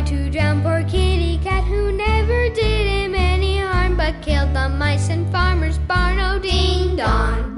to drown poor kitty cat who never did him any harm, but killed the mice in farmer's barn. Oh, ding dong.